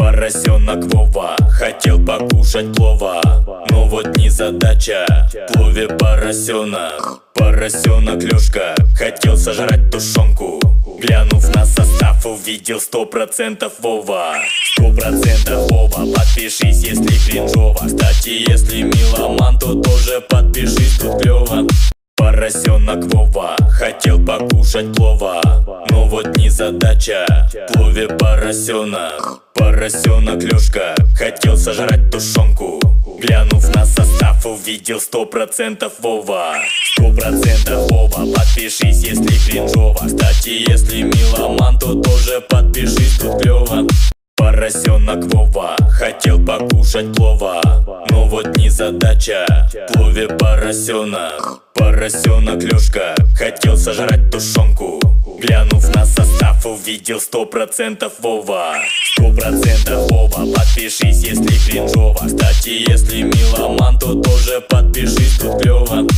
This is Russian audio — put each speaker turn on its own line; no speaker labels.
Поросенок Вова хотел покушать плова, но вот незадача, в плове поросенок. Поросенок Лёшка хотел сожрать тушенку. Глянув на состав, увидел 100% Вова. 100% Вова, подпишись, если кринжово. Кстати, если миломан, то тоже подпишись, тут клёво. Поросенок Вова хотел покушать плова, но вот незадача, в плове поросенок. Поросенок Лёшка хотел сожрать тушенку. Глянув на состав, увидел 100% Вова. 100% Вова, подпишись, если кринжово. Кстати, если миломан, то тоже подпишись, тут клёво. Поросенок Вова хотел покушать плова, но вот незадача, в плове поросенок. Поросенок Лёшка хотел сожрать тушенку. Глянув на состав, увидел 100% Вова. 100% Вова, подпишись, если кринжово. Кстати, если миломан, то тоже подпишись, тут клёво.